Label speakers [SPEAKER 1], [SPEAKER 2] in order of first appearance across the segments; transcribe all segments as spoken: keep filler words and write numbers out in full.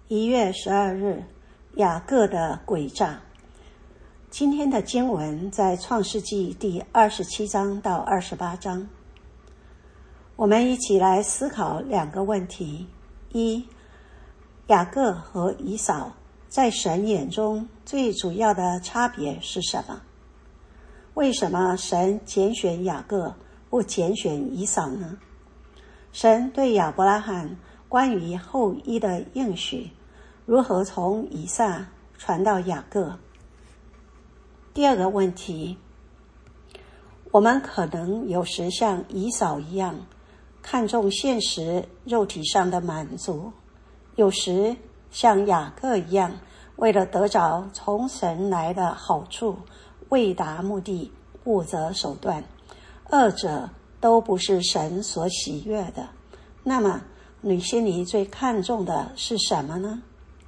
[SPEAKER 1] 一月十二日，雅各的诡诈。今天的经文在创世纪第二十七章到二十八章。我们一起来思考两个问题：一、雅各和以扫在神眼中最主要的差别是什么？为什么神拣选雅各，不拣选以扫呢？神对亚伯拉罕关于后裔的应许，如何从以撒传到雅各？第二个问题，我们可能有时像以扫一样，看重现实肉体上的满足，有时像雅各一样，为了得着从神来的好处，为达目的不择手段，二者都不是神所喜悦的。那么你心里最看重的是什么呢？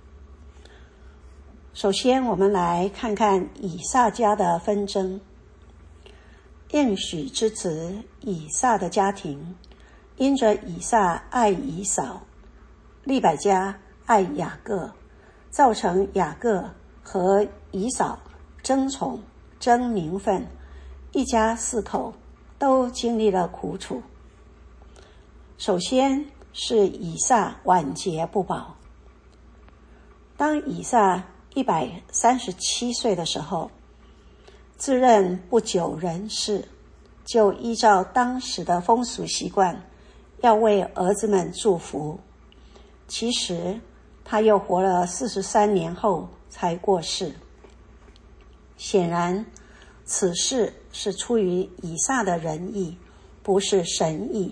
[SPEAKER 1] 首先，我们来看看以撒家的纷争。应许之子以撒的家庭，因着以撒爱以扫，利百加爱雅各，造成雅各和以扫争宠、争名分，一家四口都经历了苦楚。首先是以撒晚节不保。当以撒一百三十七岁的时候，自认不久人世，就依照当时的风俗习惯，要为儿子们祝福。其实他又活了四十三年后才过世。显然，此事是出于以撒的仁义，不是神意。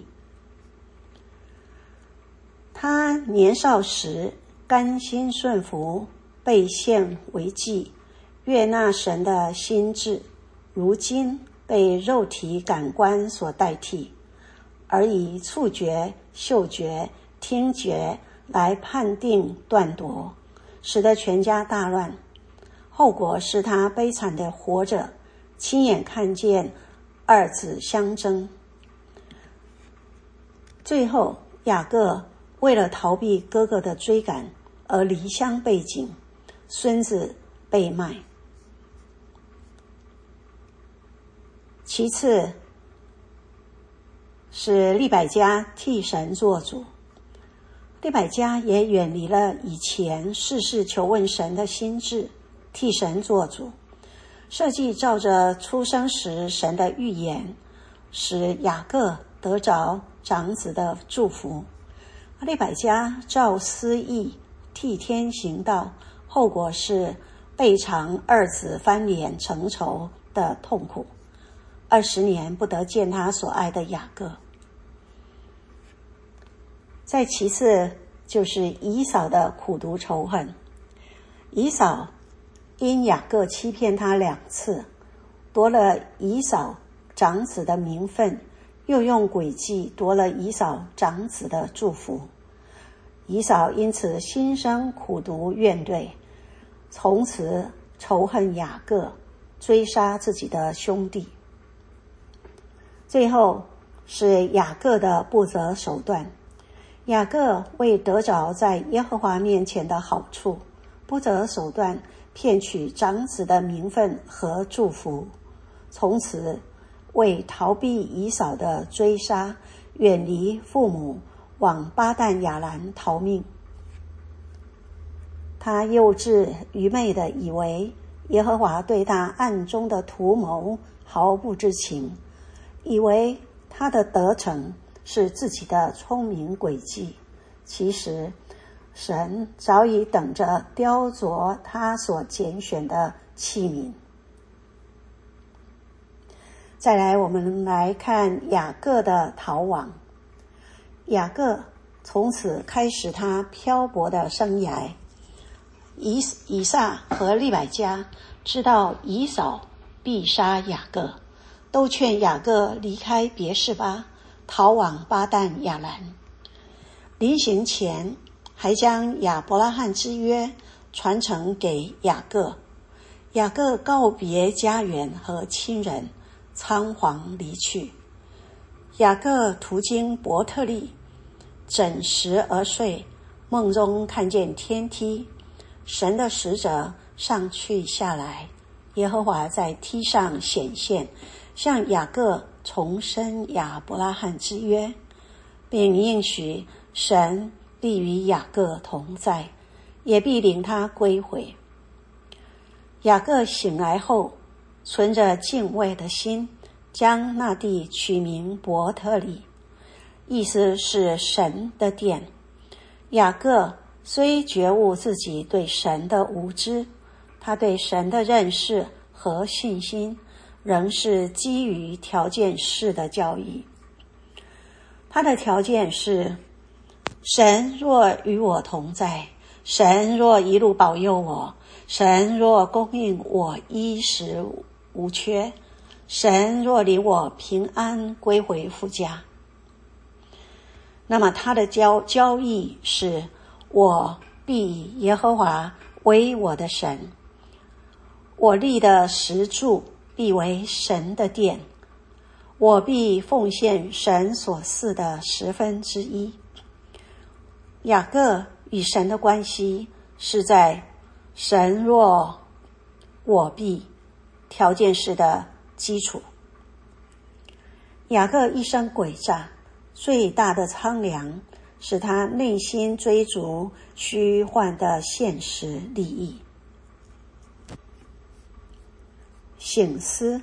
[SPEAKER 1] 他年少时甘心顺服，被献为祭，悦纳神的心志，如今被肉体感官所代替，而以触觉、嗅觉、听觉来判定断夺，使得全家大乱。后果是他悲惨地活着，亲眼看见二子相争。最后，雅各为了逃避哥哥的追赶而离乡背井，孙子被卖。其次是利百加替神做主。利百加也远离了以前事事求问神的心志，替神做主，设计照着出生时神的预言，使雅各得着长子的祝福。利百加照私意替天行道，后果是背尝二子翻脸成仇的痛苦，二十年不得见他所爱的雅各。再其次就是以扫的苦毒仇恨。以扫因雅各欺骗他两次，夺了以扫长子的名分，又用诡计夺了以扫长子的祝福。以扫因此心生苦毒怨怼，从此仇恨雅各，追杀自己的兄弟。最后是雅各的不择手段。雅各为得着在耶和华面前的好处，不择手段骗取长子的名分和祝福，从此为逃避以扫的追杀，远离父母，往巴旦亚兰逃命。他幼稚愚昧地以为耶和华对他暗中的图谋毫不知情，以为他的得逞是自己的聪明诡计。其实神早已等着雕琢他所拣选的器皿。再来，我们来看雅各的逃亡。雅各从此开始他漂泊的生涯。以以撒和利百加知道以扫必杀雅各，都劝雅各离开别是巴，逃往巴旦亚兰。临行前还将亚伯拉罕之约传承给雅各。雅各告别家园和亲人，仓皇离去。雅各途经伯特利，枕食而睡， 梦中看见天梯，神的使者上去下来，耶和华在梯上显现，向雅各重申亚伯拉罕之约，并应许神必与雅各同在，也必领他归回。雅各醒来后，存着敬畏的心，将那地取名伯特利，意思是神的殿。雅各虽觉悟自己对神的无知，他对神的认识和信心仍是基于条件式的教义。他的条件是，神若与我同在，神若一路保佑我，神若供应我衣食无缺，神若领我平安归回父家，那么他的交交易是，我必以耶和华为我的神，我立的石柱必为神的殿，我必奉献神所赐的十分之一。雅各与神的关系是在神若我必条件式的基础。雅各一生诡诈，最大的苍凉使他内心追逐虚幻的现实利益。省思，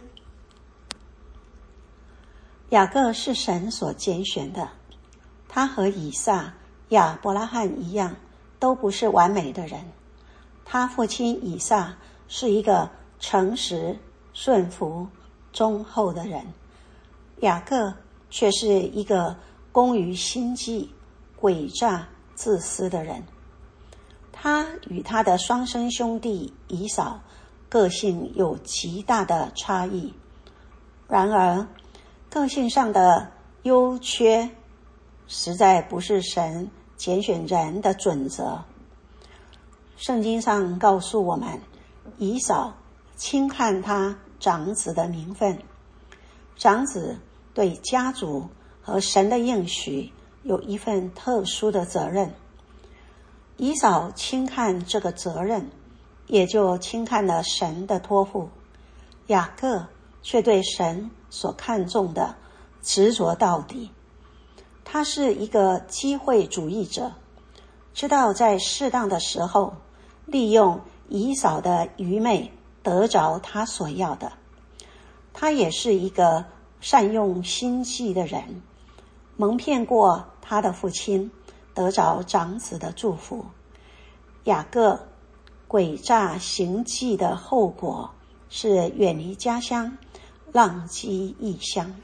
[SPEAKER 1] 雅各是神所拣选的，他和以撒、亚伯拉罕一样，都不是完美的人。他父亲以撒是一个诚实、顺服、忠厚的人，雅各却是一个工于心计、诡诈、自私的人。他与他的双生兄弟以扫个性有极大的差异，然而个性上的优缺实在不是神拣选人的准则。圣经上告诉我们，以扫轻看他长子的名分，长子对家族和神的应许有一份特殊的责任。以扫轻看这个责任，也就轻看了神的托付。雅各却对神所看重的执着到底。他是一个机会主义者，知道在适当的时候利用以扫的愚昧得着他所要的。他也是一个善用心计的人，蒙骗过他的父亲，得着长子的祝福。雅各诡诈行迹的后果是远离家乡，浪迹异乡。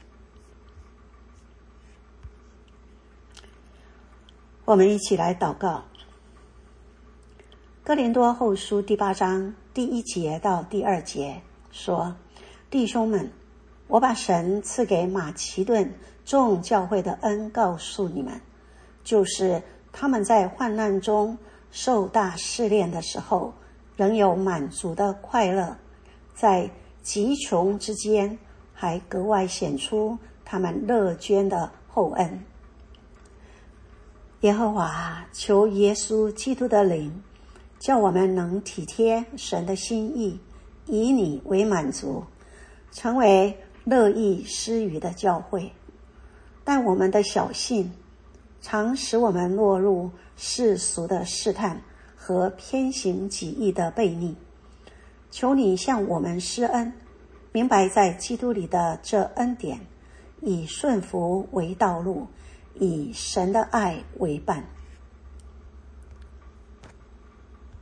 [SPEAKER 1] 我们一起来祷告。哥林多后书第八章第一节到第二节说，弟兄们，我把神赐给马其顿众教会的恩告诉你们，就是他们在患难中受大试炼的时候，仍有满足的快乐，在极穷之间还格外显出他们乐捐的厚恩。耶和华，求耶稣基督的灵，叫我们能体贴神的心意，以你为满足，成为乐意施予的教会。但我们的小信常使我们落入世俗的试探和偏行己意的悖逆。求你向我们施恩，明白在基督里的这恩典，以顺服为道路，以神的爱为伴。